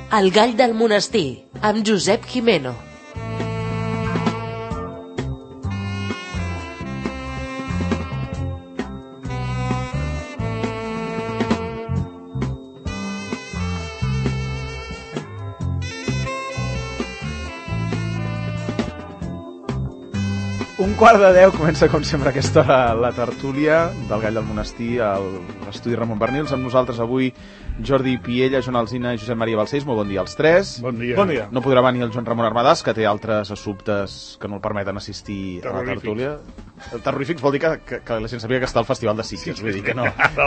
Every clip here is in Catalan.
El gall del monestir, amb Josep Gimeno. Un quart de 10 comença, com sempre, a aquesta hora la tertúlia del Gall del Monestir a l'estudi Ramon Bernils. Amb nosaltres avui Jordi Piella, Joan Alsina i Josep Maria Balcells. Molt bon dia als tres. Bon dia. Bon dia. No podrà venir el Joan Ramon Armadàs, que té altres assumptes que no el permeten assistir a la tertúlia. Terrorífics vol dir que la gent sabia que està al Festival de Sitges. Vull dir que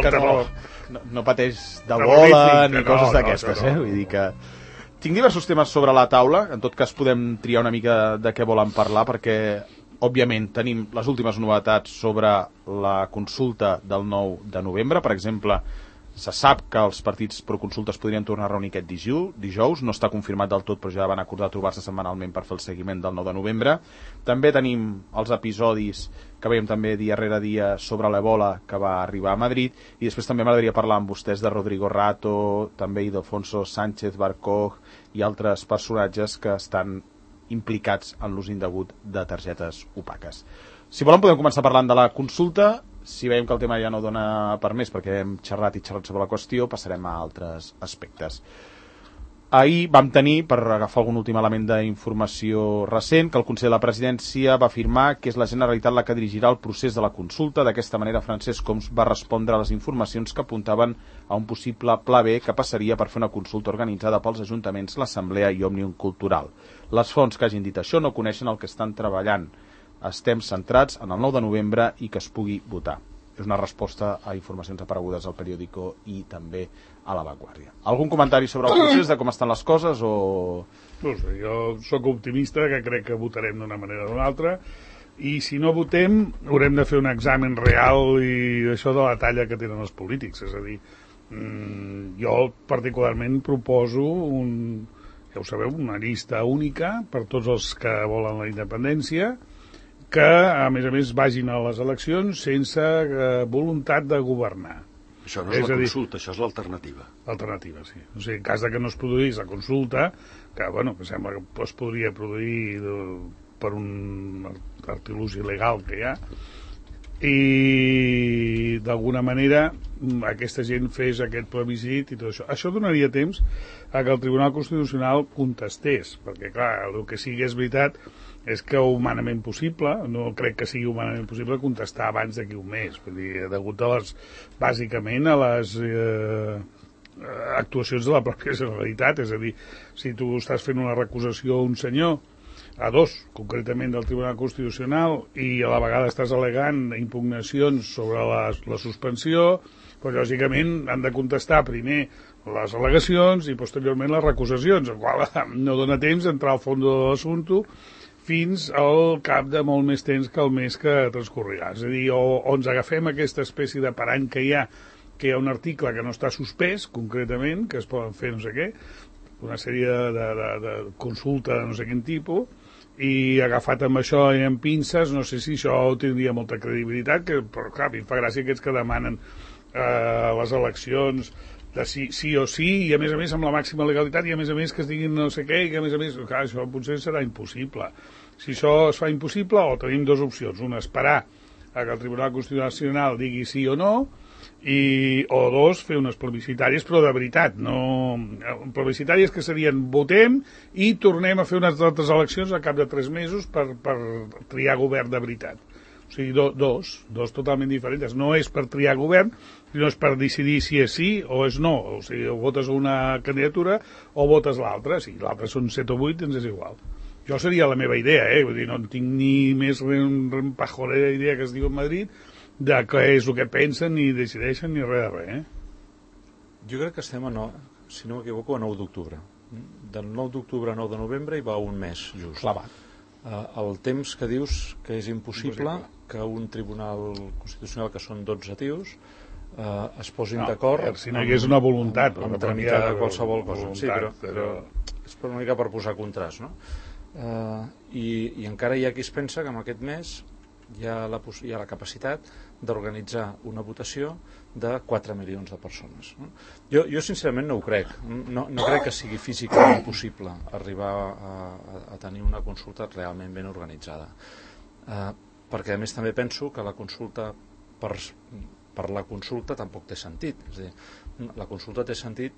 no pateix de bola ni coses d'aquestes. Vull dir que... Tinc diversos temes sobre la taula. En tot cas podem triar una mica de què volen parlar, perquè... Òbviament, tenim les últimes novetats sobre la consulta del 9 de novembre. Per exemple, se sap que els partits proconsultes podrien tornar a reunir aquest dijous. No està confirmat del tot, però ja van acordar trobar-se setmanalment per fer el seguiment del 9 de novembre. També tenim els episodis que veiem també dia rere dia sobre l'Ebola que va arribar a Madrid. I després també m'agradaria parlar amb vostès de Rodrigo Rato, també i d'Alfonso Sánchez Barcoj i altres personatges que estan implicats en l'ús indegut de targetes opaques. Si volen podem començar parlant de la consulta. Si veiem que el tema ja no dona per més perquè hem xerrat sobre la qüestió, passarem a altres aspectes. Ahir vam tenir, per agafar algun últim element d'informació recent, que el Consell de la Presidència va afirmar que és la Generalitat la que dirigirà el procés de la consulta. D'aquesta manera, Francesc Homs va respondre a les informacions que apuntaven a un possible pla B que passaria per fer una consulta organitzada pels ajuntaments, l'Assemblea i Òmnium Cultural. Les fonts que hagin dit això no coneixen el que estan treballant. Estem centrats en el 9 de novembre i que es pugui votar. És una resposta a informacions aparegudes al Periódico i també a La Vanguardia. Algun comentari sobre el procés, de com estan les coses, o...? No sé, jo sóc optimista, que crec que votarem d'una manera o d'una altra, i si no votem haurem de fer un examen real i això de la talla que tenen els polítics. És a dir, jo particularment proposo ja ho sabeu, una llista única per tots els que volen la independència, que a més vagin a les eleccions sense voluntat de governar. Això no és la consulta, això és l'alternativa. L'alternativa, sí. O sigui, en cas de que no es produís la consulta, que sembla que es podria produir per un artilugi legal que hi ha, i d'alguna manera aquesta gent fes aquest plebiscit i tot això. Això donaria temps a que el Tribunal Constitucional contestés, perquè clar, el que sigui és veritat és que humanament possible, no crec que sigui humanament possible contestar abans d'aquí un mes, vull dir, degut a bàsicament a les actuacions de la pròpia Generalitat. És a dir, si tu estàs fent una recusació a un senyor, a dos, concretament del Tribunal Constitucional, i a la vegada estàs al·legant impugnacions sobre la suspensió, però lògicament han de contestar primer les al·legacions i posteriorment les recusacions, el qual no dona temps d'entrar al fons de l'assumpte fins al cap de molt més temps que el mes que transcorrirà. És a dir, o ens agafem aquesta espècie de parany que hi ha un article que no està suspès, concretament, que es poden fer no sé què, una sèrie de consulta de no sé quin tipus, i agafat amb això i amb pinces, no sé si això tindria molta credibilitat, però clar, a mi em fa gràcia aquests que demanen les eleccions de sí o sí, i a més amb la màxima legalitat, i a més que es diguin no sé què, i que a més, clar, això potser serà impossible. Si això es fa impossible, o tenim dues opcions, una, esperar a que el Tribunal Constitucional digui sí o no, o dos, fer unes plebiscitàries, però de veritat, no plebiscitàries que serien votem i tornem a fer unes altres eleccions al cap de 3 mesos per triar govern de veritat. O sigui, dos totalment diferents. No és per triar govern, sinó és per decidir si és sí o és no. O sigui, o votes una candidatura o votes l'altra. Si l'altra són 7 o 8, ens és igual. Jo seria la meva idea, Vull dir, no en tinc ni més pajolera idea que es diu a Madrid de què és el que pensen, ni decideixen, ni res de res, Jo crec que estem si no m'equivoco, a 9 d'octubre. Del 9 d'octubre a 9 de novembre hi va un mes, just. Clavat. El temps que dius que és impossible que un tribunal constitucional, que són 12 tios, es posin d'acord si no hi hagués una voluntat en tramitar qualsevol cosa. Sí, però és per una mica per posar contrast, no? I encara hi ha qui es pensa que en aquest mes hi ha la capacitat d'organitzar una votació de 4 milions de persones. Jo sincerament no ho crec. No crec que sigui físicament possible arribar a tenir una consulta realment ben organitzada. Perquè a més també penso que la consulta per la consulta tampoc té sentit. És a dir, la consulta té sentit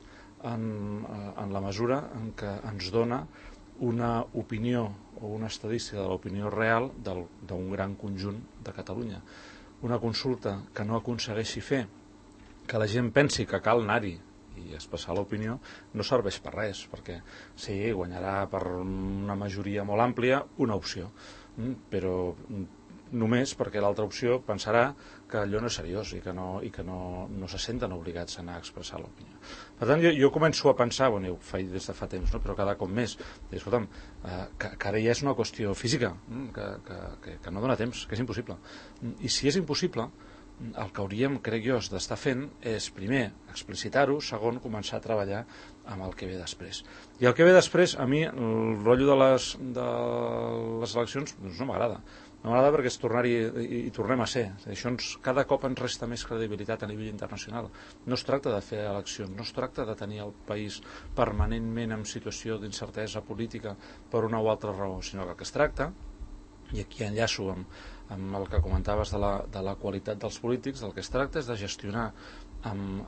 en la mesura en què ens dona una opinió o una estadística de l'opinió real d'un gran conjunt de Catalunya. Una consulta que no aconsegueixi fer que la gent pensi que cal anar-hi i expressar l'opinió no serveix per res, perquè sí, guanyarà per una majoria molt àmplia una opció, però només perquè l'altra opció pensarà que allò no és seriós i que no se senten obligats a anar a expressar l'opinió. Per tant, jo començo a pensar, ho faig des de fa temps, però cada cop més, escolta'm, que ara ja és una qüestió física, que no dona temps, que és impossible. I si és impossible, el que hauríem, crec jo, d'estar fent és, primer, explicitar-ho, segon, començar a treballar amb el que ve després. I el que ve després, a mi, el rotllo de les eleccions no m'agrada. No m'agrada perquè és tornar-hi i tornem a ser. Això cada cop ens resta més credibilitat a nivell internacional. No es tracta de fer eleccions, no es tracta de tenir el país permanentment en situació d'incertesa política per una o altra raó, sinó que el que es tracta, i aquí enllaço amb el que comentaves de la qualitat dels polítics, el que es tracta és de gestionar amb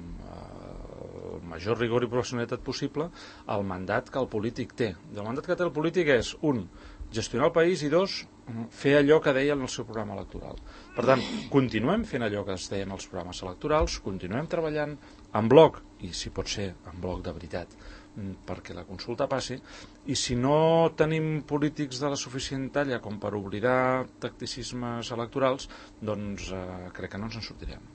el major rigor i professionalitat possible el mandat que el polític té. El mandat que té el polític és, un, gestionar el país i, dos, fer allò que deia en el seu programa electoral. Per tant, continuem fent allò que es deia en els programes electorals, continuem treballant en bloc, i si pot ser en bloc de veritat, perquè la consulta passi, i si no tenim polítics de la suficient talla com per oblidar tacticismes electorals, doncs crec que no ens en sortirem.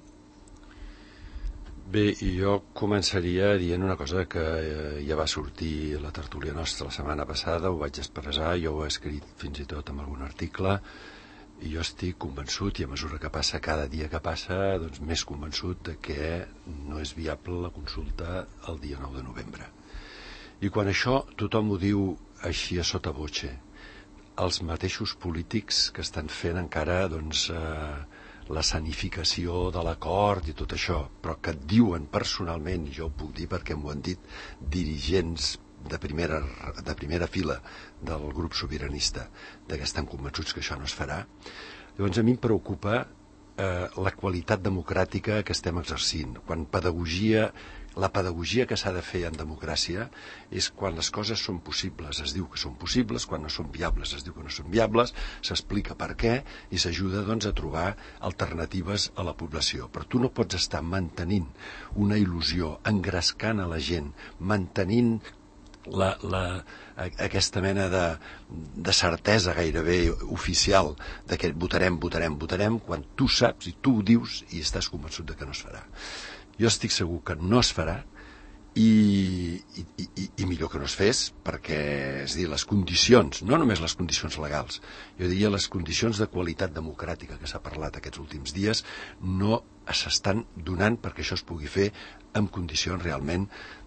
Bé, i jo començaria dient una cosa que ja va sortir a la tertúlia nostra la setmana passada, ho vaig expressar, jo ho he escrit fins i tot en algun article, i jo estic convençut, i a mesura que passa cada dia que passa, doncs més convençut de que no és viable la consulta el dia 9 de novembre. I quan això tothom ho diu així a sota voce, els mateixos polítics que estan fent encara doncs, la sanificació de l'acord i tot això, però que et diuen personalment, i jo ho puc dir perquè m'ho han dit dirigents de primera fila del grup sobiranista, que estan convençuts que això no es farà, llavors a mi em preocupa la qualitat democràtica que estem exercint. Quan la pedagogia que s'ha de fer en democràcia és quan les coses són possibles, es diu que són possibles, quan no són viables es diu que no són viables, s'explica per què i s'ajuda doncs, a trobar alternatives a la població. Però tu no pots estar mantenint una il·lusió, engrescant a la gent, mantenint aquesta mena de certesa gairebé oficial de que votarem, quan tu saps i tu ho dius i estàs convençut de que no es farà. Jo estic segur que no es farà i millor que no es fes, perquè és dir, les condicions, no només les condicions legals, jo diria les condicions de qualitat democràtica que s'ha parlat aquests últims dies no s'estan donant perquè això es pugui fer en condicions realment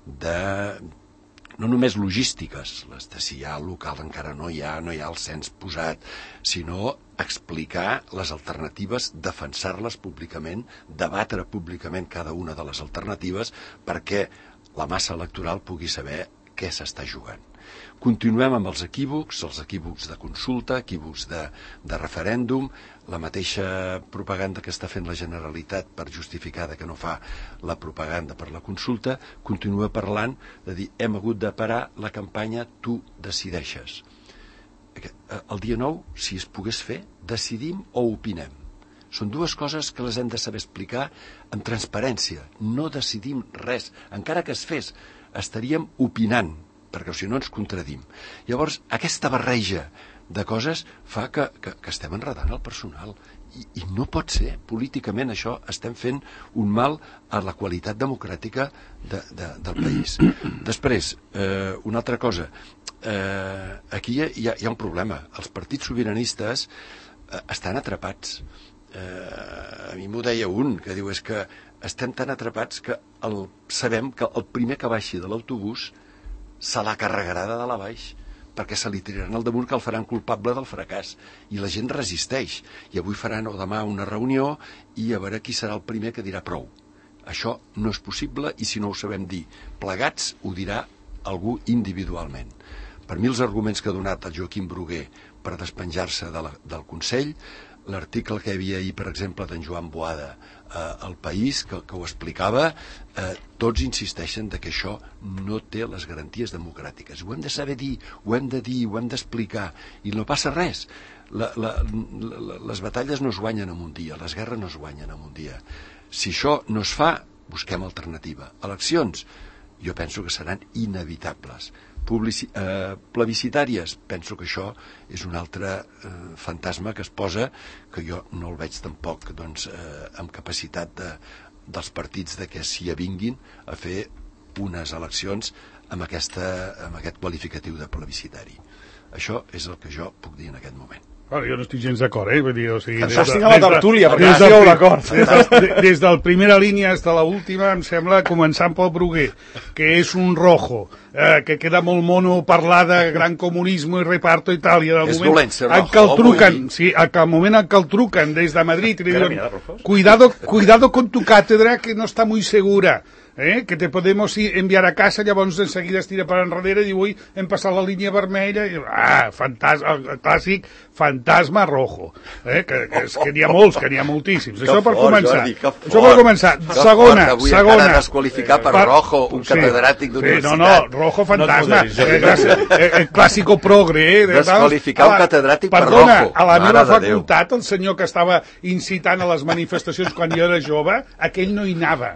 no només logístiques, les de si hi ha local encara no hi ha el cens posat, sinó explicar les alternatives, defensar-les públicament, debatre públicament cada una de les alternatives perquè la massa electoral pugui saber què s'està jugant. Continuem amb els equívocs de consulta, equívocs de referèndum, la mateixa propaganda que està fent la Generalitat per justificar que no fa la propaganda per la consulta, continua parlant de dir hem hagut de parar la campanya Tu decideixes. El dia 9, si es pogués fer, decidim o opinem. Són dues coses que les hem de saber explicar amb transparència. No decidim res. Encara que es fes, estaríem opinant, perquè si no ens contradim. Llavors, aquesta barreja de coses fa que estem enredant el personal. I no pot ser. Políticament això estem fent un mal a la qualitat democràtica del país. Després, una altra cosa. Aquí hi ha un problema. Els partits sobiranistes estan atrapats. A mi m'ho deia un, que diu és que estem tan atrapats que sabem que el primer que baixi de l'autobús se la carregarà de dalt a baix, perquè se li tiraran al damunt que el faran culpable del fracàs. I la gent resisteix. I avui faran o demà una reunió i a veure qui serà el primer que dirà prou. Això no és possible i si no ho sabem dir plegats, ho dirà algú individualment. Per mi els arguments que ha donat el Joaquim Bruguer per despenjar-se del Consell, l'article que hi havia ahir, per exemple, d'en Joan Boada al País, que ho explicava, tots insisteixen que això no té les garanties democràtiques. Ho hem de saber dir, ho hem de dir, ho hem d'explicar, i no passa res. Les batalles no es guanyen en un dia, les guerres no es guanyen en un dia. Si això no es fa, busquem alternativa. Eleccions, jo penso que seran inevitables. Plebiscitàries, penso que això és un altre fantasma que es posa, que jo no el veig tampoc amb capacitat dels partits que s'hi avinguin a fer unes eleccions amb aquest qualificatiu de plebiscitari. Això és el que jo puc dir en aquest moment. Bueno, jo no estic gens d'acord, Vull dir, això estic a la tertúlia, perquè estigueu d'acord. Des del primera línia fins a l'última, em sembla, començant pel Bruguer, que és un rojo, que queda molt mono parlar de gran comunisme i reparto i tal, i és dolent ser rojo. Al moment en què el truquen des de Madrid i li diuen cuidado con tu cátedra que no està muy segura, que te podemos enviar a casa, llavors de seguida es tira per enrere i diu, ui, hem passat la línia vermella, i el clàssic fantasma rojo, que n'hi ha molts, que n'hi ha moltíssims. Això per començar. Segona. Avui encara desqualificar per rojo un catedràtic d'universitat. No, rojo fantasma. El clàssico progre. Desqualificar un catedràtic per rojo. Perdona, a la meva facultat, el senyor que estava incitant a les manifestacions quan jo era jove, aquell no hi anava.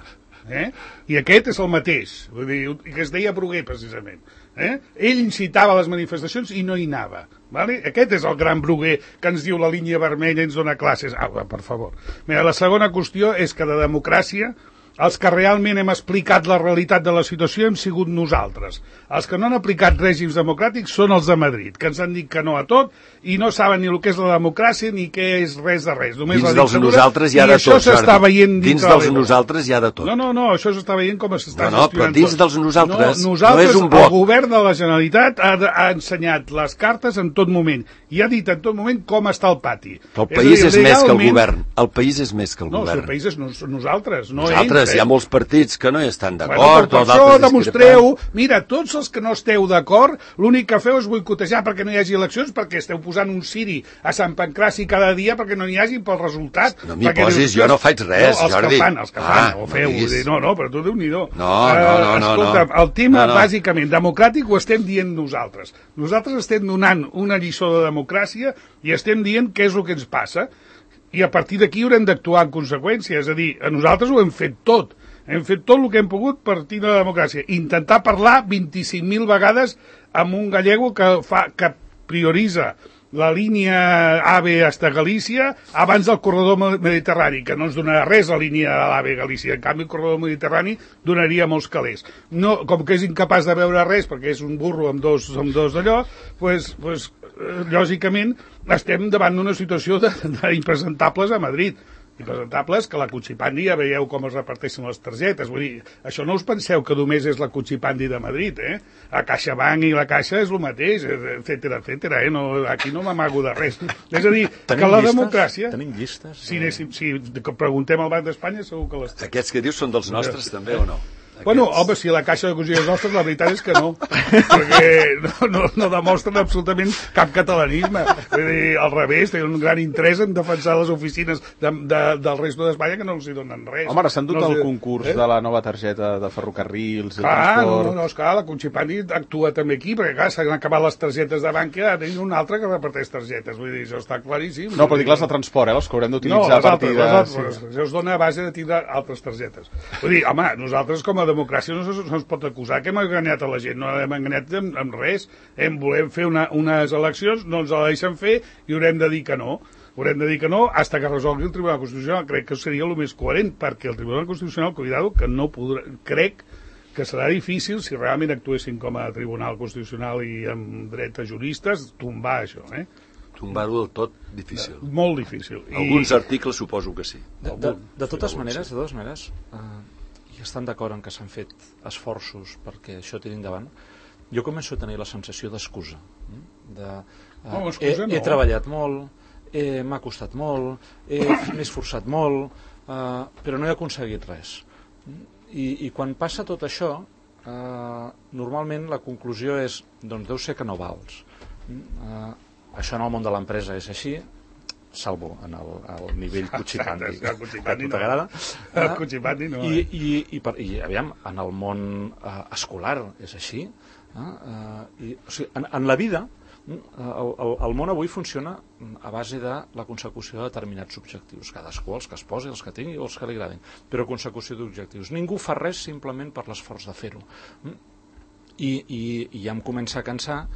I aquest és el mateix, vull dir, que es deia Bruguer precisament. Ell incitava les manifestacions i no hi anava. Vale? Aquest és el gran Bruguer que ens diu la línia vermella i ens dona classes. Per favor. Mira, la segona qüestió és que de democràcia els que realment hem explicat la realitat de la situació hem sigut nosaltres. Els que no han aplicat règims democràtics són els de Madrid, que ens han dit que no a tot i no saben ni el que és la democràcia ni què és res de res. Només dins dels nosaltres hi ha de tot, Jordi. Dins dels nosaltres hi ha de tot. No, això s'està veient com s'està gestionant tot. Però dins dels nosaltres no és un bloc. El govern de la Generalitat ha ensenyat les cartes en tot moment i ha dit en tot moment com està el pati. Però el país és més que el govern. El país és més que el govern. No, el país és nosaltres, no ells. Hi ha molts partits que no hi estan d'acord. Bueno, per això demostreu, mira, tots els que no esteu d'acord, l'únic que feu és boicotejar perquè no hi hagi eleccions, perquè esteu posant un ciri a Sant Pancraci cada dia perquè no n'hi hagi pel resultat. No m'hi posis, jo no faig res, Jordi. Els que fan, ho feu. No, però tu Déu-n'hi-do. No. Escolta, el tema, bàsicament, democràtic ho estem dient nosaltres. Nosaltres estem donant una lliçó de democràcia i estem dient què és el que ens passa. I a partir d'aquí haurem d'actuar en conseqüència. És a dir, a nosaltres ho hem fet tot. Hem fet tot el que hem pogut partir de la democràcia. Intentar parlar 25.000 vegades amb un gallego que prioritza la línia AVE hasta Galícia abans del corredor mediterrani, que no ens donarà res la línia de l'AVE Galícia. En canvi, el corredor mediterrani donaria molts calés. No, com que és incapaç de veure res, perquè és un burro amb dos d'allò, pues, lògicament, estem davant d'una situació d'impresentables a Madrid. Impresentables que la Cuchipandi, ja veieu com es reparteixen les targetes. Vull dir, això no us penseu que només és la Cuchipandi de Madrid, La CaixaBank i la Caixa és el mateix, etcètera, No, aquí no m'amago de res. És a dir, que la democràcia... Tenim llistes? Si preguntem al Banc d'Espanya, segur que les... Aquests que dius són dels nostres, també, o no? Bueno, home, si la Caixa de Cosilles nostres, la veritat és que no, perquè no demostren absolutament cap catalanisme. Vull dir, al revés, tenen un gran interès en defensar les oficines del resto d'Espanya que no els hi donen res. Home, ara s'han dut el concurs de la nova targeta de ferrocarrils, de transport... Esclar, la Cuchipandi actua també aquí, perquè clar, s'han acabat les targetes de banca, ara tenim una altra que reparteix targetes, vull dir, això està claríssim. No, però dic les de transport, les que haurem d'utilitzar a partir de... No, les altres, això es dona a base de tindre altres targetes. Vull dir, home, nosaltres com a democràcia no se'ns pot acusar que hem enganyat a la gent, no hem enganyat amb res. Volem fer unes eleccions, no ens la deixen fer i haurem de dir que no. Haurem de dir que no fins que resolgui el Tribunal Constitucional. Crec que seria el més coherent, perquè el Tribunal Constitucional, cuidado, que no podrà... Crec que serà difícil, si realment actuessin com a Tribunal Constitucional i amb dret a juristes, tombar això, Tombar-ho del tot, difícil. Molt difícil. Alguns articles suposo que sí. De totes maneres, i estan d'acord en que s'han fet esforços perquè això tiri endavant, jo començo a tenir la sensació d'excusa. Excusa no. He treballat molt, m'ha costat molt, m'he esforçat molt, però no he aconseguit res. I quan passa tot això, normalment la conclusió és, doncs deu ser que no vals. Això en el món de l'empresa és així, salvo en el nivell Cuchipandi. El Cuchipandi no. T'agrada? El Cuchipandi no. I aviam, en el món escolar és així. O sigui, en la vida, el món avui funciona a base de la consecució de determinats objectius. Cadascú els que es posi, els que tingui o els que li agradin. Però consecució d'objectius. Ningú fa res simplement per l'esforç de fer-ho. I ja em comença a cansar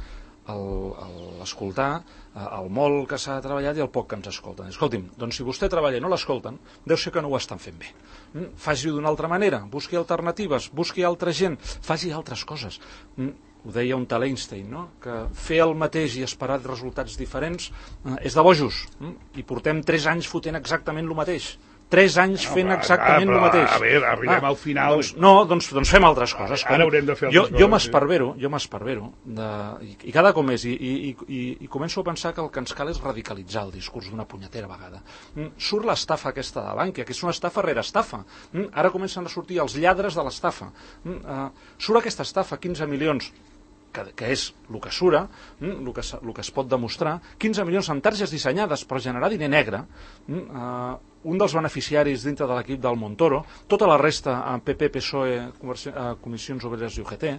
l'escoltar el molt que s'ha treballat i el poc que ens escolten. Escolti'm, doncs si vostè treballa i no l'escolten, deu ser que no ho estan fent bé. Faci-ho d'una altra manera, busqui alternatives, busqui altra gent, faci altres coses. Ho deia un tal Einstein, no? Que fer el mateix i esperar resultats diferents és de bojos. I portem 3 anys fotent exactament el mateix. 3 anys fent exactament el mateix. A veure, arribem al final... Doncs fem altres coses. Ara haurem de fer altres coses. Jo m'esperbero, i cada cop més, i començo a pensar que el que ens cal és radicalitzar el discurs d'una punyetera vegada. Surt l'estafa aquesta de Bankia, que és una estafa rere estafa. Ara comencen a sortir els lladres de l'estafa. Surt aquesta estafa, 15 milions, que és el que sura, el que es pot demostrar, 15 milions en targes dissenyades per generar diner negre, un dels beneficiaris dintre de l'equip del Montoro, tota la resta, PP, PSOE, Comissions Obreres i UGT,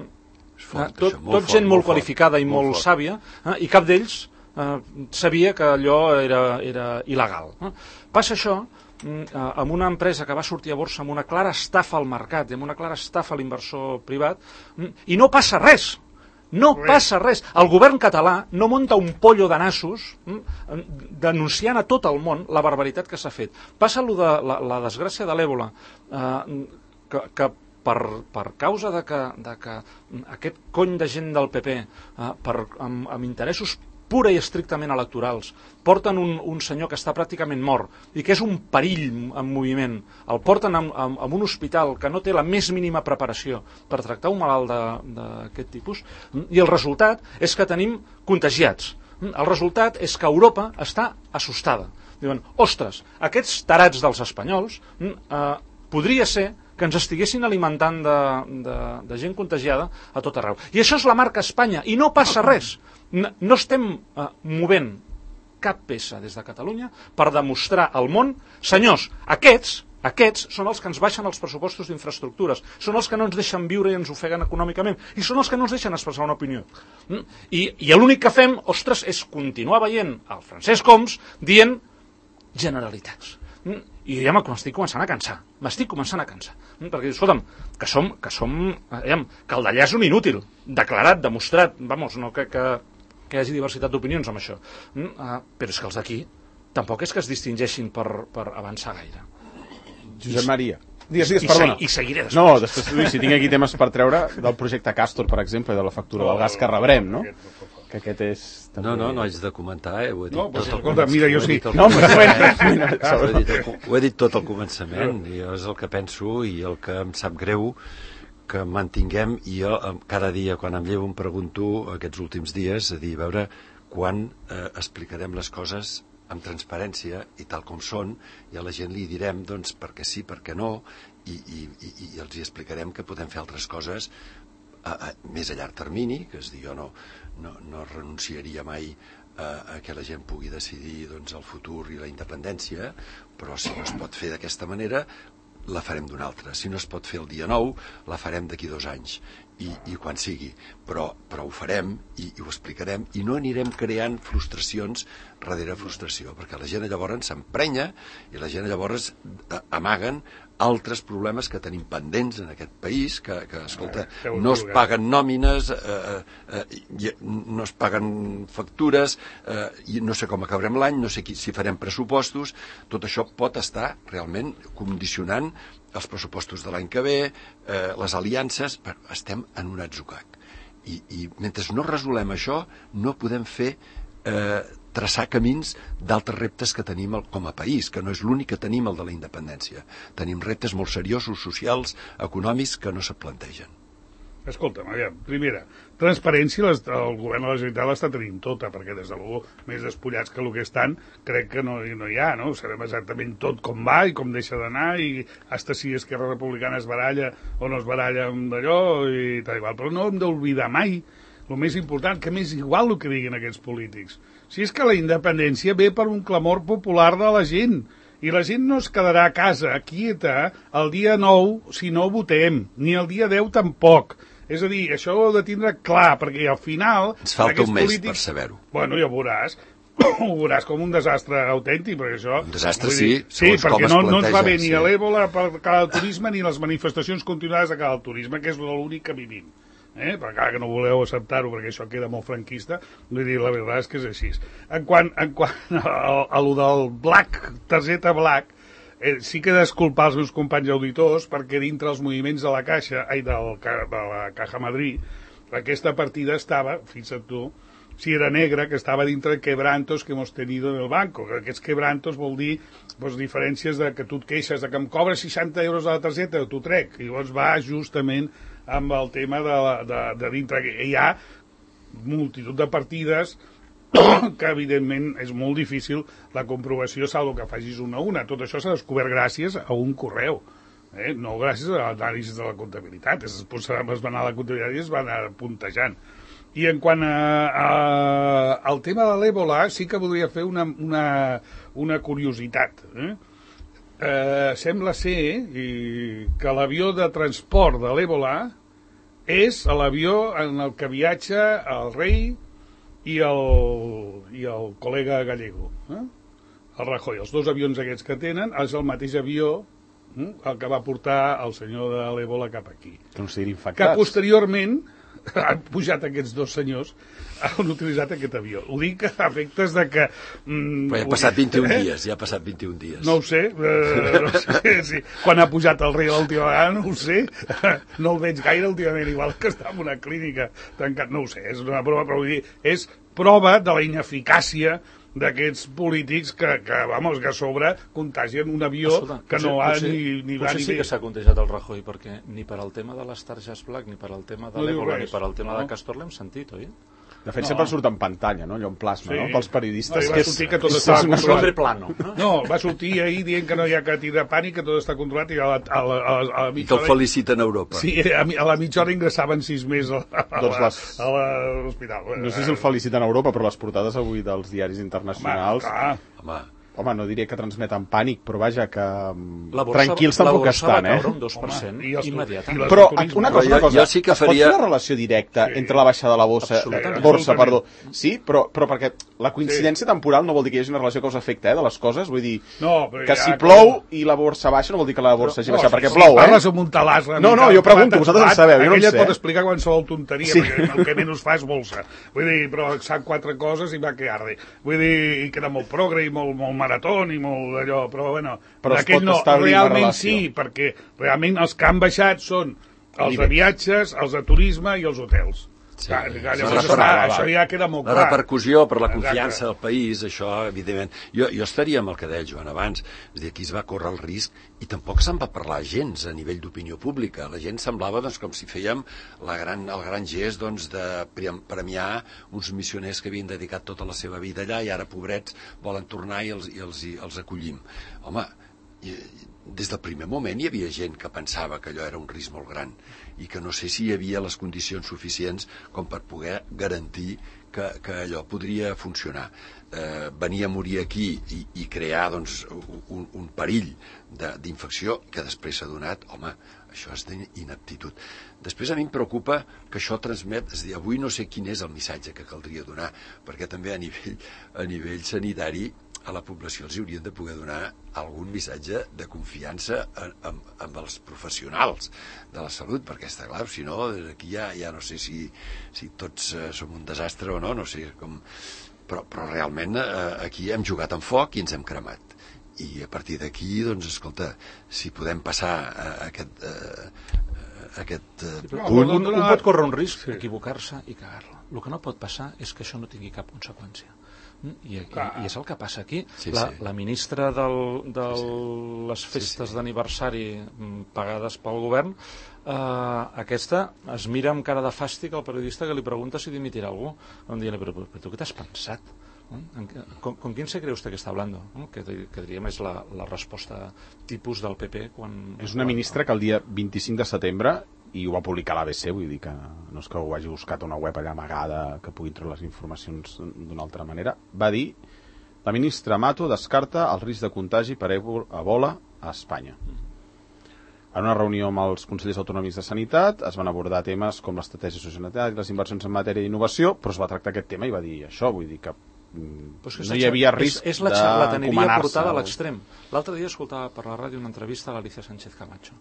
tot gent molt qualificada i molt sàvia, i cap d'ells sabia que allò era il·legal. Passa això amb una empresa que va sortir a borsa amb una clara estafa al mercat i amb una clara estafa a l'inversor privat, i no passa res. No passa res. El govern català no munta un pollo de nassos denunciant a tot el món la barbaritat que s'ha fet. Passa allò de la desgràcia de l'Èbola, que per causa de que aquest cony de gent del PP, amb interessos pura i estrictament electorals, porten un senyor que està pràcticament mort i que és un perill en moviment, el porten a un hospital que no té la més mínima preparació per tractar un malalt d'aquest tipus, i el resultat és que tenim contagiats. El resultat és que Europa està assustada. Diuen, ostres, aquests tarats dels espanyols podria ser que ens estiguessin alimentant de gent contagiada a tot arreu. I això és la marca Espanya, i no passa res. No estem movent cap peça des de Catalunya per demostrar al món, senyors, aquests són els que ens baixen els pressupostos d'infraestructures, són els que no ens deixen viure i ens ofeguen econòmicament, i són els que no ens deixen expressar una opinió. I l'únic que fem, ostres, és continuar veient el Francesc Homs dient generalitats. I ja m'estic començant a cansar. Perquè, escolta'm, que el d'allà és un inútil, declarat, demostrat, no que hi hagi diversitat d'opinions amb això. Però és que els d'aquí tampoc és que es distingeixin per avançar gaire. Josep Maria. Digues, perdona. I seguiré després. No, després, Lluís, si tinc aquí temes per treure del projecte Castor, per exemple, i de la factura del gas que rebrem, no? Que aquest és... No haig de comentar, ho he dit tot al començament. Mira, jo sí. Ho he dit tot al començament, i és el que penso i el que em sap greu que mantinguem, i jo cada dia quan em llevo em pregunto aquests últims dies a dir, a veure quan explicarem les coses amb transparència i tal com són, i a la gent li direm doncs perquè sí, perquè no, i els hi explicarem que podem fer altres coses més a llarg termini, que és dir, jo no renunciaria mai a que la gent pugui decidir doncs, el futur i la independència, però si no es pot fer d'aquesta manera la farem d'una altra. Si no es pot fer el dia 9, la farem d'aquí 2 anys i quan sigui, però ho farem i ho explicarem, i no anirem creant frustracions darrere frustració, perquè la gent llavors s'emprenya i la gent llavors amaguen altres problemes que tenim pendents en aquest país, que escolta, no es paguen nòmines, no es paguen factures, i no sé com acabarem l'any, no sé si farem pressupostos, tot això pot estar realment condicionant els pressupostos de l'any que ve, les aliances, estem en un atzucac. I mentre no resolem això, no podem fer traçar camins d'altres reptes que tenim com a país, que no és l'únic que tenim, el de la independència. Tenim reptes molt seriosos, socials, econòmics, que no se plantegen. Escolta'm, aviam, primera, transparència el govern de la Generalitat l'està tenint tota, perquè des de l'algú més despullats que el que estan, crec que no hi ha, no? Sabem exactament tot com va i com deixa d'anar i hasta si Esquerra Republicana es baralla o no es baralla amb d'allò i tal igual. Però no hem d'oblidar mai el més important, que m'és igual el que diguin aquests polítics. Si és que la independència ve per un clamor popular de la gent, i la gent no es quedarà a casa quieta el dia 9 si no votem, ni el dia 10 tampoc. És a dir, això ho heu de tindre clar, perquè al final... Ens falta un mes per saber-ho. Bueno, ja ho veuràs com un desastre autèntic, perquè això... Un desastre, sí. Sí, perquè no ens va bé ni l'Ébola per cara al turisme ni les manifestacions continuades de cara al turisme, que és l'únic que vivim. Perquè clar que no voleu acceptar-ho, perquè això queda molt franquista, vull dir, la veritat és que és així. En quant a lo del targeta black, sí que he d'esculpar els meus companys auditors perquè dintre els moviments de la Caixa, de la Caja Madrid, aquesta partida estava, fixa't tu, si era negra, que estava dintre de quebrantos que hemos tenido en el banco. Aquests quebrantos vol dir diferències de que tu et queixes de que em cobres 60 euros a la targeta o t'ho trec. I llavors va justament amb el tema de dintre. Hi ha multitud de partides que evidentment és molt difícil la comprovació, salvo que facis una a una. Tot això s'ha descobert gràcies a un correu, no gràcies a l'anàlisi de la comptabilitat. Després es va anar a la comptabilitat i es va anar puntejant. I en quant al tema de l'Ébola, sí que voldria fer una curiositat. Sembla ser que l'avió de transport de l'Ébola és l'avió en el que viatja el rei i el col·lega gallego, el Rajoy. Els dos avions aquests que tenen és el mateix avió el que va portar el senyor de l'Ébola cap aquí. Que posteriorment han pujat aquests dos senyors, han utilitzat aquest avió. Ho dic a efectes de que... Però ja ha passat 21 dies, ja ha passat 21 dies. No ho sé, sí. Quan ha pujat el rei l'última vegada, no ho sé, no el veig gaire últimament, igual que està en una clínica tancat, no ho sé, és una prova, però vull dir, és prova de la ineficàcia d'aquests polítics que a sobre contagien un avió. Escolta, que no ha ni va ni sí que s'ha contagiat el Rajoy, perquè ni per al tema de les targes black, ni per al tema de l'Ébola, ni per al tema de Castor l'hem sentit, oi? De fet, sempre surt en pantalla, no? Allò en plasma, no? Pels periodistes. Va sortir que tot estava controlat. Plano. No, va sortir ahir dient que no hi ha cap de pànic, que tot està controlat, i a la mitja hora... I que el feliciten a Europa. Sí, a la mitja hora ingressaven 6 mesos a l'hospital. No sé si el feliciten a Europa, però les portades avui dels diaris internacionals... Home, no diria que transmeten pànic, però vaja, que tranquils tampoc estan, La borsa va caure un 2% immediatament. Però una cosa, jo sí que faria... Es pot fer una relació directa entre la baixada de la borsa, sí, però perquè la coincidència temporal no vol dir que hi hagi una relació causa-efecte, de les coses, vull dir, que si plou i la borsa baixa no vol dir que la borsa hagi baixat, perquè plou, Parles amb un talàs... No, jo pregunto, vosaltres en sabeu, jo no en sé. Ella pot explicar qualsevol tonteria, perquè el que menys fa és bolsa. Vull dir, però sap 4 coses i va que arde. Vull dir, i queda molt progre i molt maratón i molt d'allò, però bueno, d'aquell no, realment sí, perquè realment els que han baixat són els de viatges, els de turisme i els hotels. Sí, això ja queda molt clar. La repercussió per la confiança del país, això, evidentment. Jo estaria amb el que deia Joan abans, és a dir, aquí es va córrer el risc i tampoc se'n va parlar gens a nivell d'opinió pública. La gent semblava com si fèiem el gran gest de premiar uns missioners que havien dedicat tota la seva vida allà i ara, pobrets, volen tornar i els acollim. Home, des del primer moment hi havia gent que pensava que allò era un risc molt gran i que no sé si hi havia les condicions suficients com per poder garantir que allò podria funcionar. Venir a morir aquí i crear un perill d'infecció que després s'ha donat, home, això és d'inaptitud. Després a mi em preocupa que això transmet, és a dir, avui no sé quin és el missatge que caldria donar, perquè també a nivell sanitari a la població els haurien de poder donar algun missatge de confiança amb els professionals de la salut, perquè està clar, si no, aquí ja no sé si tots som un desastre o no sé com... Però realment aquí hem jugat amb foc i ens hem cremat. I a partir d'aquí, doncs, escolta, si podem passar punt. Un pot córrer un risc d'equivocar-se i cagar-la. El que no pot passar és que això no tingui cap conseqüència. I és el que passa aquí. La ministra de les festes d'aniversari pagades pel govern, aquesta es mira amb cara de fàstic al periodista que li pregunta si dimitirà algú. Però tu què t'has pensat? ¿Con quién se cree usted que está hablando? Que diríem és la resposta tipus del PP quan... És una ministra que el dia 25 de setembre, i ho va publicar l'ABC, vull dir que no és que ho hagi buscat una web allà amagada que pugui treure les informacions d'una altra manera, va dir: la ministra Mato descarta el risc de contagi per Ebola a Espanya. En una reunió amb els consellers autonòmics de Sanitat es van abordar temes com l'estratègia sociosanitària i les inversions en matèria d'innovació, però es va tractar aquest tema i va dir això, vull dir que no hi havia risc és la xarlataneria portada a l'extrem. L'altre dia escoltava per la ràdio una entrevista a l'Alicia Sánchez Camacho,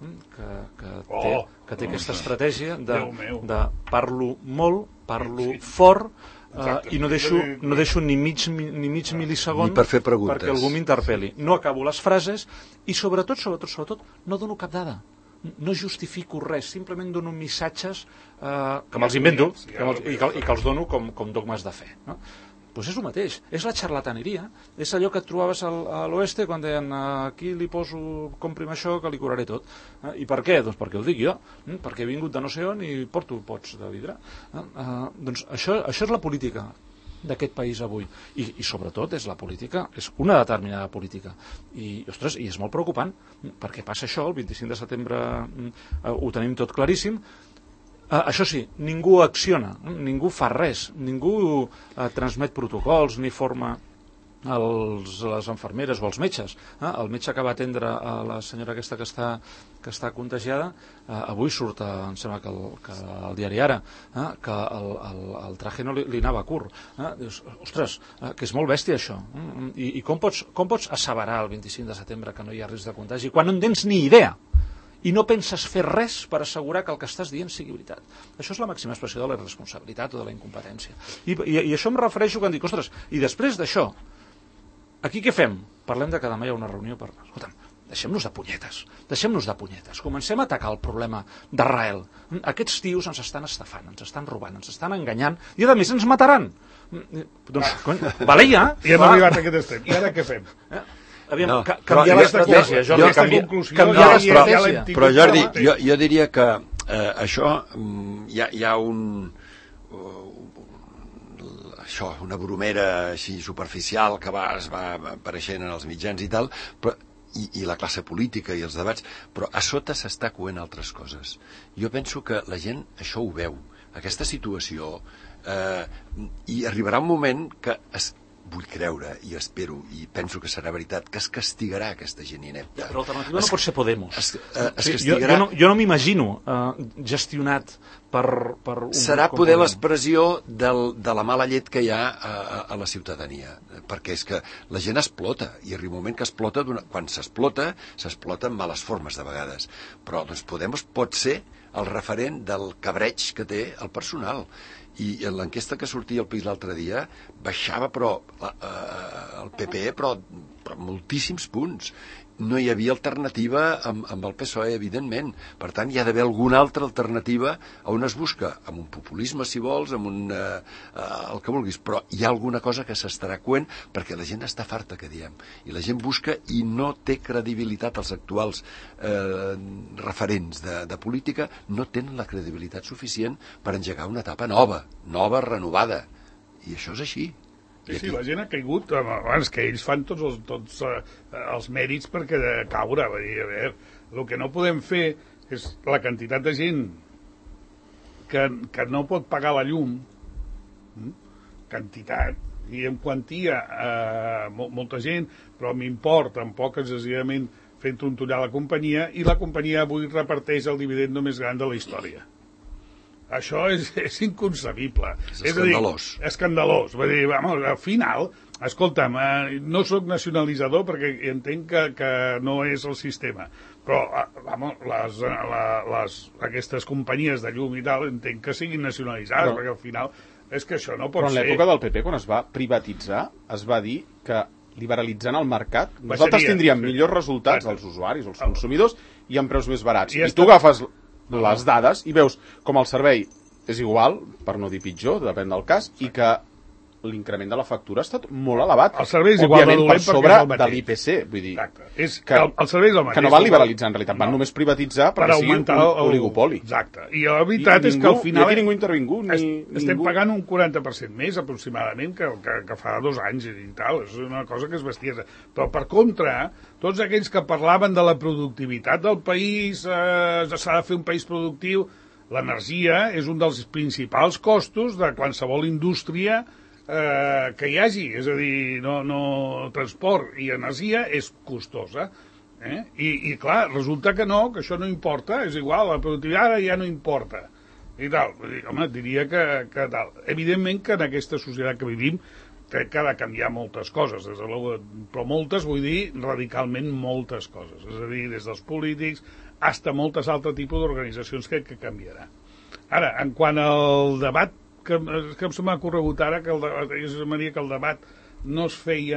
que té aquesta estratègia de parlo molt, parlo fort, i no deixo ni mig mil·lisegon perquè algú m'interpel·li. No acabo les frases i sobretot no dono cap dada. No justifico res, simplement dono missatges que me'ls invento i que els dono com dogmes de fe, no? Doncs és el mateix, és la xarlataneria, és allò que et trobaves a l'oeste quan deien aquí li poso, compri'm això que li curaré tot. I per què? Doncs perquè ho dic jo, perquè he vingut de no sé on i porto pots de vidre. Doncs això és la política d'aquest país avui, i sobretot és la política, és una determinada política, i és molt preocupant, perquè passa això, el 25 de setembre ho tenim tot claríssim. Això sí, ningú acciona, ningú fa res, ningú transmet protocols ni forma les infermeres o els metges. El metge que va atendre a la senyora aquesta que està contagiada, avui surt, em sembla que al diari Ara, que el traje no li anava curt. Dius, ostres, que és molt bèstia això. I com pots asseverar el 25 de setembre que no hi ha risc de contagi quan no en tens ni idea? I no penses fer res per assegurar que el que estàs dient sigui veritat. Això és la màxima expressió de la irresponsabilitat o de la incompetència. I això em refereixo quan dic, ostres, i després d'això, aquí què fem? Parlem de que demà hi ha una reunió per... Escolta'm, deixem-nos de punyetes. Comencem a atacar el problema d'arrel. Aquests tios ens estan estafant, ens estan robant, ens estan enganyant, i a més ens mataran. Doncs, cony, vale ja. I hem arribat a aquest extrem. I ara què fem? Aviam, canviar l'estratègia, Jordi. Canviar l'estratègia. Però, Jordi, jo diria que això hi ha una bromera així superficial que es va apareixent en els mitjans i tal, però i la classe política i els debats, però a sota s'està coent altres coses. Jo penso que la gent això ho veu, aquesta situació, i arribarà un moment que vull creure i espero i penso que serà veritat que es castigarà aquesta gent inepta. Però l'alternativa no pot ser Podemos. Jo no m'imagino gestionat per un... Serà poder l'expressió de la mala llet que hi ha a la ciutadania, perquè és que la gent explota i arriba un moment que explota, quan s'explota en males formes de vegades, però doncs Podemos pot ser el referent del cabreig que té el personal. I en l'enquesta que sortia al País l'altre dia baixava el PP però moltíssims punts. No hi havia alternativa amb el PSOE, evidentment. Per tant, hi ha d'haver alguna altra alternativa on es busca, amb un populisme, si vols, amb el que vulguis, però hi ha alguna cosa que s'estarà coent perquè la gent està farta, que diem, i la gent busca i no té credibilitat. Els actuals referents de política no tenen la credibilitat suficient per engegar una etapa nova, renovada, i això és així. Sí, la gent ha caigut, abans que ells fan tots els mèrits perquè caure. A veure, el que no podem fer és la quantitat de gent que no pot pagar la llum, quantitat, i en quantia molta gent, però amb import, tampoc excessivament fent trontollar la companyia, i la companyia avui reparteix el dividendo més gran de la història. Això és inconcebible. És escandalós. Escandalós. Vull dir, al final, escolta'm, no sóc nacionalitzador perquè entenc que no és el sistema, però aquestes companyies de llum i tal entenc que siguin nacionalitzades, perquè al final és que això no pot ser. Però en l'època del PP, quan es va privatitzar, es va dir que liberalitzant el mercat, nosaltres tindríem millors resultats dels usuaris, els consumidors, i amb preus més barats. I tu agafes les dades i veus com el servei és igual, per no dir pitjor, depèn del cas, i que l'increment de la factura ha estat molt elevat. El servei és igual de dolent per sobre de l'IPC. Vull dir, el servei és el mateix. Que no van liberalitzar, en realitat. Van només privatitzar perquè sigui un oligopoli. Exacte. I la veritat és que al final... I aquí ningú intervingut. Estem pagant un 40% més, aproximadament, que fa 2 anys i tal. És una cosa que és bestiesa. Però, per contra, tots aquells que parlaven de la productivitat del país, s'ha de fer un país productiu, l'energia és un dels principals costos de qualsevol indústria que hi hagi, és a dir, transport i energia és costosa. I clar, resulta que no, que això no importa, és igual, la productivitat ara ja no importa. I tal, home, diria que tal. Evidentment que en aquesta societat que vivim crec que ha de canviar moltes coses, però moltes, vull dir, radicalment moltes coses. És a dir, des dels polítics fins a moltes altres tipus d'organitzacions crec que canviarà. Ara, en quant al debat, que se m'ha corregut ara que el debat no es feia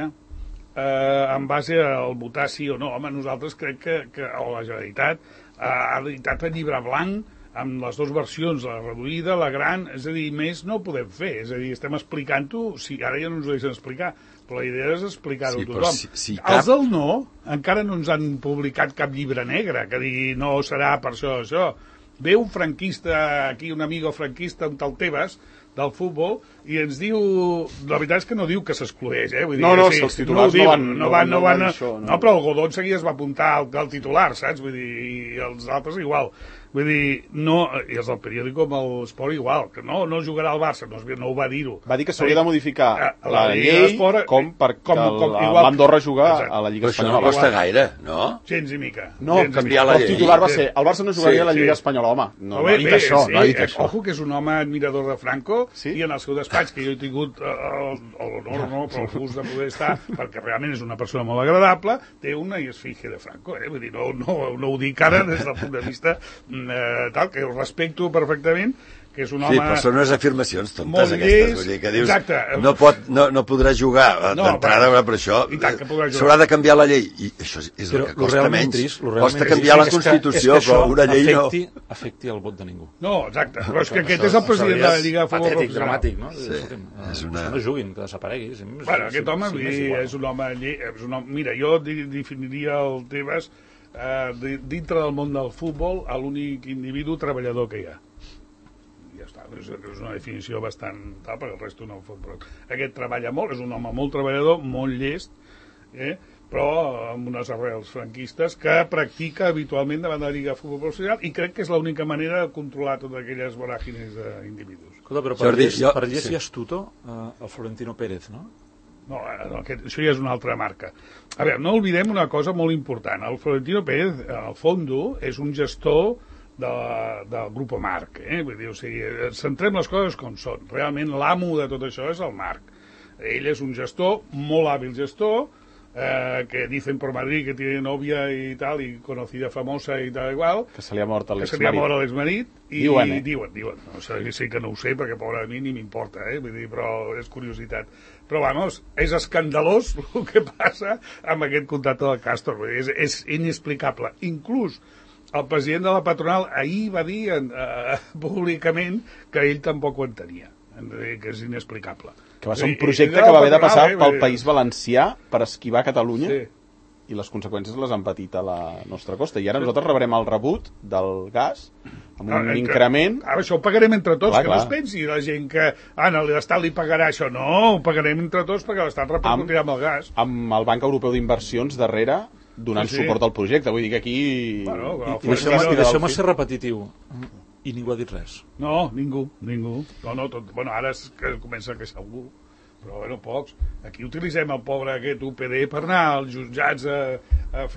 en base al votar sí o no. Home, nosaltres crec que la Generalitat ha editat el llibre blanc amb les 2 versions, la reduïda, la gran, és a dir, més no ho podem fer, és a dir, estem explicant-ho, sí, ara ja no ens ho deixen explicar, però la idea és explicar-ho a tothom. Els del no encara no ens han publicat cap llibre negre que digui no serà per això. Ve un franquista, aquí un amigo franquista, un tal Tebas, del futbol, i ens diu... La veritat és que no diu que s'exclueix, Vull dir, si els titulars no van això. No, però el Godó en seguida es va apuntar al titular, saps? Vull dir, i els altres igual. Vull dir, no... I els del periòdico amb l'esport igual, que no jugarà al Barça, no ho va dir-ho. Va dir que s'hauria de modificar la llei com perquè l'Andorra jugar a la Lliga Espanyola. Però això no costa gaire, no? Gens i mica. No, canviar la llei. El titular va ser, el Barça no jugaria a la Lliga Espanyola, home. No ha dit això, no ha dit això. Ojo, que és un home admirador de Franco, i en el seu despatx, que jo he tingut l'honor, però el gust de poder estar, perquè realment és una persona molt agradable, té una esfinge de Franco, Vull dir, no ho dic ara des del punt de vista tal, que ho respecto perfectament, que és un home... Sí, però són unes afirmacions tontes aquestes, vull dir, que dius, no podrà jugar d'entrada, per això s'haurà de canviar la llei, i això és el que costa menys, costa canviar la Constitució, però una llei no... afecti el vot de ningú. No, exacte, però és que aquest és el president de la Lliga de Futbol Professional. Dramàtic, no? Sí, no juguin, que desaparegui. Bueno, aquest home és un home... Mira, jo definiria el Tebas dintre del món del futbol a l'únic individu treballador que hi ha. Ja està, és una definició bastant tal, perquè el resto no ho fa. Però aquest treballa molt, és un home molt treballador, molt llest, però amb unes arrels franquistes que practica habitualment davant de la Lliga de Futbol Professional, i crec que és l'única manera de controlar totes aquelles voràgines d'individus. Escolta, però per llest i astuto, el Florentino Pérez, no? No, això ja és una altra marca. A veure, no oblidem una cosa molt important. El Florentino Pérez, al fons, és un gestor del Grupo Marc. Vull dir, o sigui, centrem les coses com són. Realment l'amo de tot això és el Marc. Ell és un gestor, molt hàbil gestor, que dicen por Madrid que tiene novia y tal, y conocida famosa y tal igual. Que se li ha mort l'exmarit. Diuen. No, sí que no ho sé, perquè pobre a mi ni m'importa, vull dir, però és curiositat. Però, vamos, és escandalós el que passa amb aquest contracte del Castor. Vull dir, és inexplicable. Inclús el president de la patronal ahir va dir públicament que ell tampoc ho entenia, que és inexplicable. Que va ser un projecte que va haver de passar pel País Valencià per esquivar Catalunya, i les conseqüències les han patit a la nostra costa. I ara nosaltres rebrem el rebut del gas amb un increment... Ara això ho pagarem entre tots, que no es pensi la gent que l'Estat li pagarà això. No, ho pagarem entre tots perquè l'Estat repercutirà amb el gas. Amb el Banc Europeu d'Inversions darrere donant suport al projecte. Vull dir que aquí... I deixeu-me ser repetitiu. I ningú ha dit res. No, ningú. No, tot, bueno, ara és que comença a queixar algú, però bueno, pocs. Aquí utilitzem el pobre aquest UPD per anar als jutjats a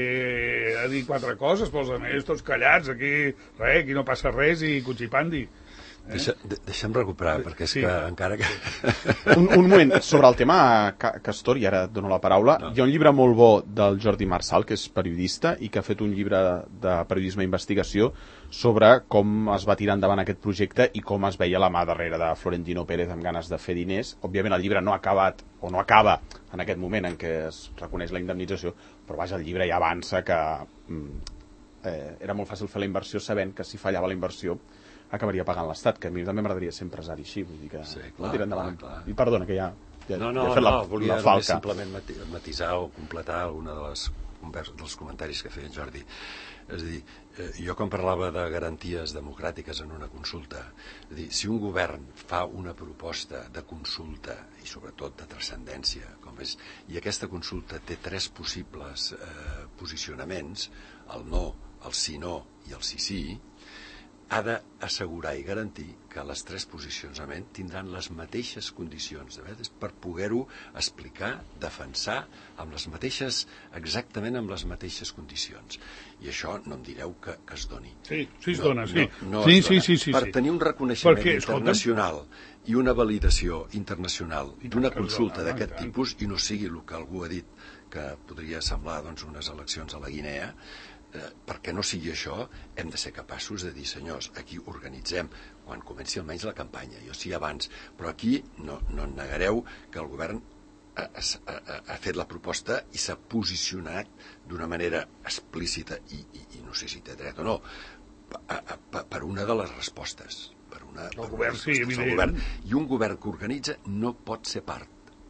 dir 4 coses, però els altres tots callats, aquí no passa res i cuchipandi. Deixa'm recuperar, perquè és que encara que... Un moment, sobre el tema Castor, i ara et dono la paraula, hi ha un llibre molt bo del Jordi Marçal, que és periodista, i que ha fet un llibre de periodisme i investigació sobre com es va tirar endavant aquest projecte i com es veia la mà darrere de Florentino Pérez amb ganes de fer diners. Òbviament el llibre no ha acabat, o no acaba en aquest moment en què es reconeix la indemnització, però vaja, el llibre ja avança que era molt fàcil fer la inversió sabent que si fallava la inversió acabaria pagant l'Estat, que a mi també m'agradaria ser empresari així, vull dir que tirar endavant. I perdona, que ja he fet volia la falca. simplement matisar o completar alguna dels comentaris que feia en Jordi. És a dir, jo quan parlava de garanties democràtiques en una consulta, és a dir, si un govern fa una proposta de consulta i sobretot de transcendència, com és, i aquesta consulta té 3 possibles posicionaments, el no, el sí no i el sí sí, ha d'assegurar i garantir que les 3 posicionaments tindran les mateixes condicions per poder-ho explicar, defensar exactament amb les mateixes condicions. I això no em direu que es doni. Sí, es dona, sí. Sí. Per tenir un reconeixement internacional i una validació internacional d'una consulta d'aquest tipus, i no sigui el que algú ha dit, que podria semblar unes eleccions a la Guinea, perquè no sigui això, hem de ser capaços de dir, senyors, aquí organitzem quan comenci almenys la campanya, jo sí abans, però aquí no negareu que el govern ha fet la proposta i s'ha posicionat d'una manera explícita i no sé si té dret o no per una de les respostes el govern, sí, evident. I un govern que organitza no pot ser part,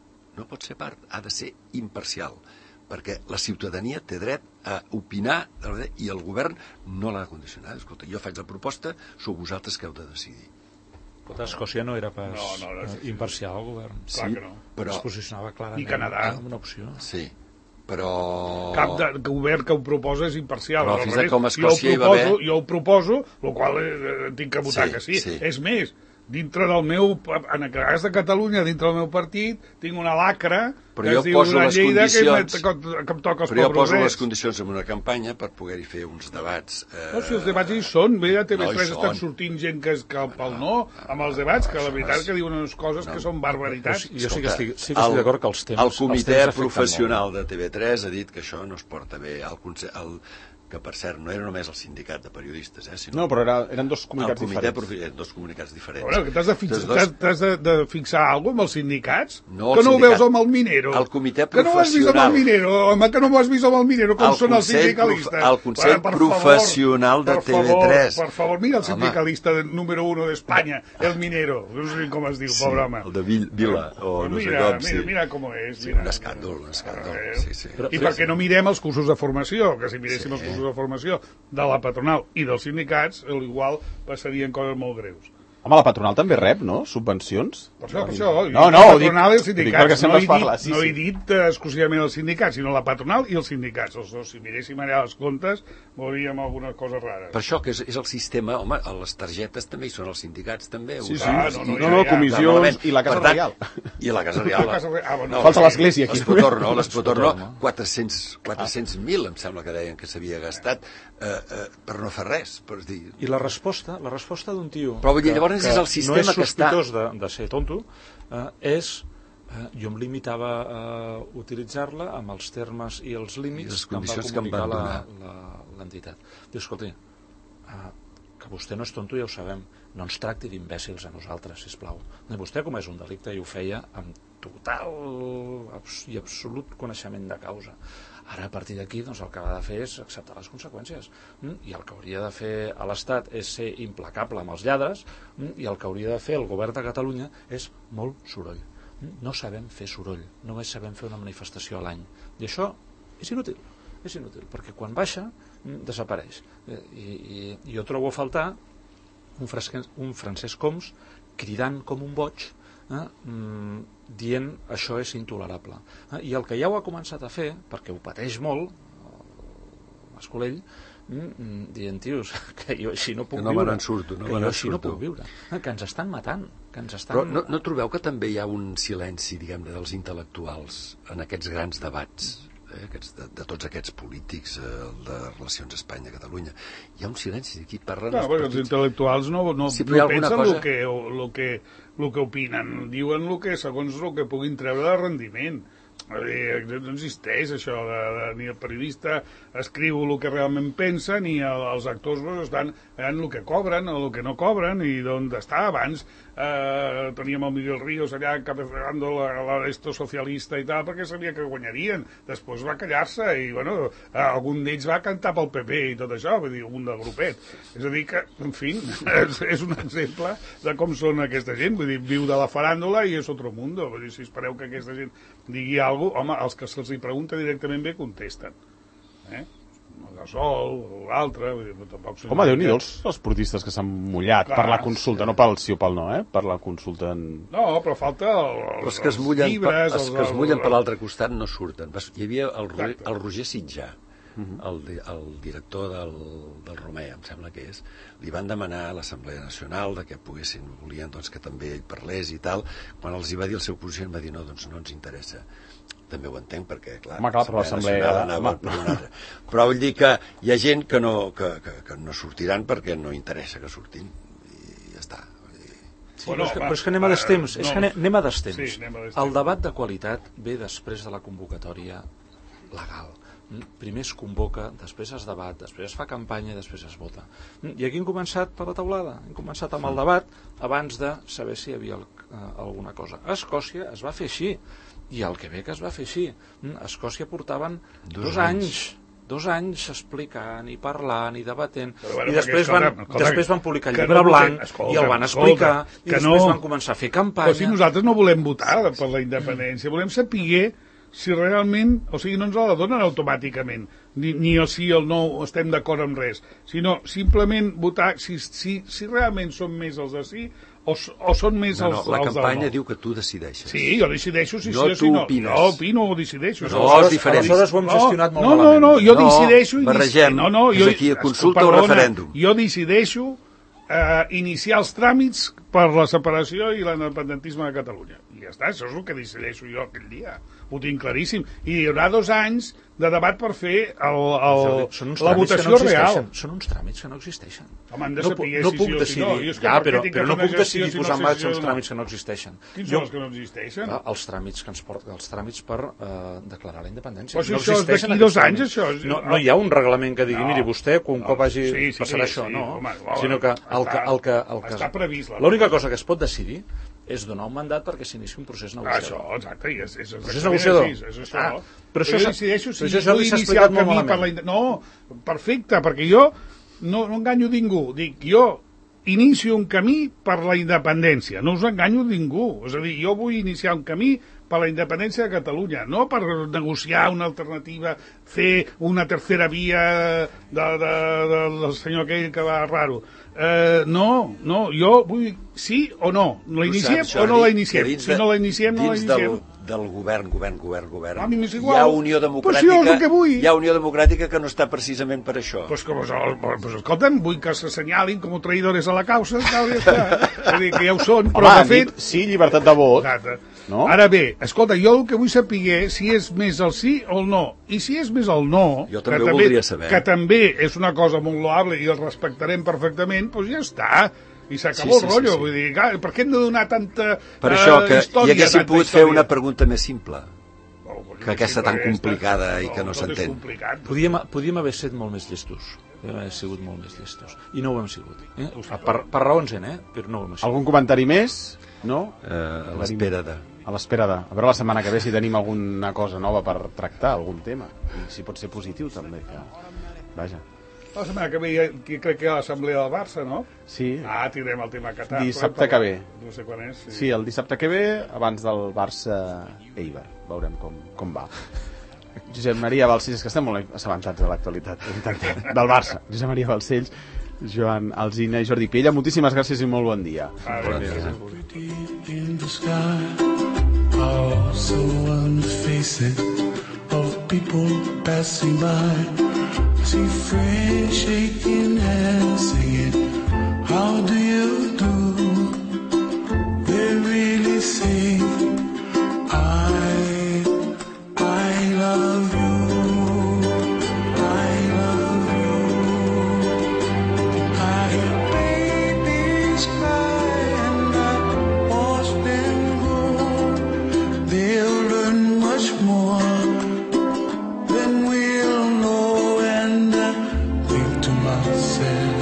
ha de ser imparcial, perquè la ciutadania té dret a opinar i el govern no l'ha de condicionar. Escolta, jo faig la proposta, sou vosaltres que heu de decidir. Escolta, Escòcia no era pas imparcial, el govern. Clar que no. Però... es posicionava clarament. I Canadà. Com una opció. Sí, però... Cap govern que ho proposa és imparcial. Però fins com a Escòcia hi va haver... Jo ho proposo, el qual tinc que votar que sí. És més, dintre del meu, en el cas de Catalunya, dintre del meu partit, tinc una lacra que es diu una Lleida que em toca els pobres. Però jo poso les condicions en una campanya per poder-hi fer uns debats. No, si els debats hi són, bé, a TV3 estan sortint gent que és pel no, amb els debats, que la veritat és que diuen unes coses que són barbaritats. Jo sí que estic d'acord que els temps... El comitè professional de TV3 ha dit que això no es porta bé. Que per cert no era només el sindicat de periodistes, sinó... No, però eren 2 comunicats diferents. 2 comunicats diferents. Bueno, que t'has de fixar alguna cosa amb els sindicats? No, que no ho veus amb el Minero? El comitè professional... Que no ho has vist amb el Minero? Home, que no ho has vist amb el Minero, com són els sindicalistes? El Consell Professional de TV3. Per favor, mira el sindicalista número 1 d'Espanya, el Minero. No sé com es diu, pobre home. El de Vila, o no sé com. Mira com és. Un escàndol. I per què no mirem els cursos de formació? Que si miréssim els cursos de formació de la patronal i dels sindicats, igual passarien coses molt greus. Home, la patronal també rep, no? Subvencions? Per això. No, la patronal i els sindicats. No he dit exclusivament els sindicats, sinó la patronal i els sindicats. Els dos, si miréssim allà els comptes, veuríem algunes coses rares. Per això que és el sistema, home, les targetes també hi són els sindicats, també. Sí. No, comissions i la Casa Reial. I la Casa Reial. Falta l'església aquí. L'Espotorno, 400.000, em sembla que deien que s'havia gastat per no fer res. I la resposta d'un tio... Però llavors és el sistema que està... No és sospitós de ser tonto, jo em limitava a utilitzar-la amb els termes i els límits que em va comunicar l'entitat. Diu, escolti, que vostè no és tonto, ja ho sabem, no ens tracti d'imbècils a nosaltres, sisplau. Vostè comès un delicte i ho feia amb total i absolut coneixement de causa. Ara, a partir d'aquí, el que ha de fer és acceptar les conseqüències. I el que hauria de fer a l'Estat és ser implacable amb els lladres, i el que hauria de fer el govern de Catalunya és molt soroll. No sabem fer soroll, només sabem fer una manifestació a l'any. I això és inútil, perquè quan baixa, desapareix. I jo trobo a faltar un Francesc Homs cridant com un boig, dient això és intolerable. I el que ja ho ha començat a fer, perquè ho pateix molt, Mascolell, dient, tios, que jo així no puc viure. Que ens estan matant. Però no trobeu que també hi ha un silenci, diguem-ne, dels intel·lectuals en aquests grans debats? De tots aquests polítics de relacions Espanya-Catalunya, hi ha un silenci aquí parlen perquè els intel·lectuals no pensen el que opinen, diuen segons el que puguin treure de rendiment. No existeix això, ni el periodista escriu el que realment pensa, ni els actors estan en el que cobren o el que no cobren, i d'on està. Abans teníem el Miguel Ríos allà encabezando l'esto socialista i tal, perquè sabia que guanyarien. Després va callar-se i, bueno, algun d'ells va cantar pel PP i tot això, vull dir, un del grupet. És a dir que, en fi, és un exemple de com són aquesta gent. Vull dir, viu de la faràndula i és otro mundo. Vull dir, si espereu que aquesta gent digui alguna cosa, home, els que se'ls pregunta directament bé contesten. El Gasol o l'altre, tampoc... Home, Déu-n'hi-do els esportistes que s'han mullat per la consulta, no pel sí o pel no, per la consulta en... No, però falta els que es mullen llibres... Els que es mullen per l'altre costat no surten. Hi havia el Roger Sitjà, el director del Romea, em sembla que és, li van demanar a l'Assemblea Nacional que volien doncs, que també ell parlés i tal. Quan els hi va dir el seu posicionament va dir no, doncs no ens interessa. També ho entenc perquè, clar, l'Assemblea anava per una altra. Però vull dir que hi ha gent que no sortiran perquè no interessa que surtin i ja està. Sí, però és que anem a destemps. Anem a destemps. El debat de qualitat ve després de la convocatòria legal. Primer es convoca, després es debat, després es fa campanya i després es vota. I aquí hem començat per la taulada, hem començat amb el debat abans de saber si hi havia alguna cosa. A Escòcia es va fer així, i al Quebec es va fer així. A Escòcia portaven 2 anys explicant i parlant i debatent, i després van publicar el llibre blanc i el van explicar, i després van començar a fer campanya. Però si nosaltres no volem votar per la independència, volem saber si realment, o sigui, no ens la donen automàticament, ni el sí o el no estem d'acord amb res, sinó simplement votar si realment són més els de sí o són més els del no. La campanya diu que tu decideixes. Sí, jo decideixo si sí o si no. No opino o decideixo. No, és diferent. Aleshores ho hem gestionat molt malament. No, jo decideixo... Barregem, és aquí a consulta o referèndum. Jo decideixo iniciar els tràmits per la separació i l'independentisme de Catalunya. I ja està, això és el que decideixo jo aquell dia. Ho tinc claríssim. I hi haurà 2 anys de debat per fer la votació real. Són uns tràmits que no existeixen. Home, hem de saber si sí o si no. Però no puc decidir posar en marxa uns tràmits que no existeixen. Quins són els que no existeixen? Els tràmits que ens porten, els tràmits per declarar la independència. Però si això és d'aquí 2 anys, això... No hi ha un reglament que digui, miri, vostè, un cop hagi passat això, no. Sinó que el que... Està previst. L'única cosa que es pot decidir és donar un mandat perquè s'inici un procés negociador. Això, exacte. És procés negociador. Però això decideixo si vull iniciar el camí per la... No, perfecte, perquè jo no enganyo ningú. Dic, jo inicio un camí per la independència. No us enganyo ningú. És a dir, jo vull iniciar un camí per la independència de Catalunya, no per negociar una alternativa, fer una tercera via del senyor aquell que va raro. No, jo vull sí o no. La iniciem o no la iniciem? Si no la iniciem, no la iniciem. Del govern, a mi m'és igual. hi ha Unió Democràtica que no està precisament per això. Pues escolta'm, vull que s'assenyalin com a traïdores a la causa, tal, ja està. És dir, que ja ho són, però de fet... Sí, llibertat de vot. No? Ara bé, escolta, jo el que vull saber si és més el sí o el no. I si és més el no, jo també ho voldria saber, que també és una cosa molt loable i el respectarem perfectament, doncs ja està. I s'acabó el rotllo. Vull dir, per què hem de donar tanta per això que hi haguéssim pogut fer una pregunta més simple que aquesta tan complicada i que no s'entén. Podíem haver estat molt més llestos. Podíem haver sigut molt més llestos. I no ho hem sigut. Per raons, però no ho hem sigut. Algun comentari més? No? A l'espera de... A veure la setmana que ve si tenim alguna cosa nova per tractar, algun tema. I si pot ser positiu, també. Vaja. La setmana que ve crec que hi ha l'assemblea del Barça, no? Sí. Tindrem el tema Qatar. Dissabte que ve. No sé quan és. Sí, el dissabte que ve, abans del Barça-Eibar. Veurem com va. Josep Maria Balcells, que estem molt assabentats de l'actualitat del Barça. Josep Maria Balcells, Joan Alsina i Jordi Piella, moltíssimes gràcies i molt bon dia. Bon dia. See friends shaking hands singing, how do you do? They really sing, I love you, I love you. I hear babies cry and I watch them grow. They'll learn much more placer.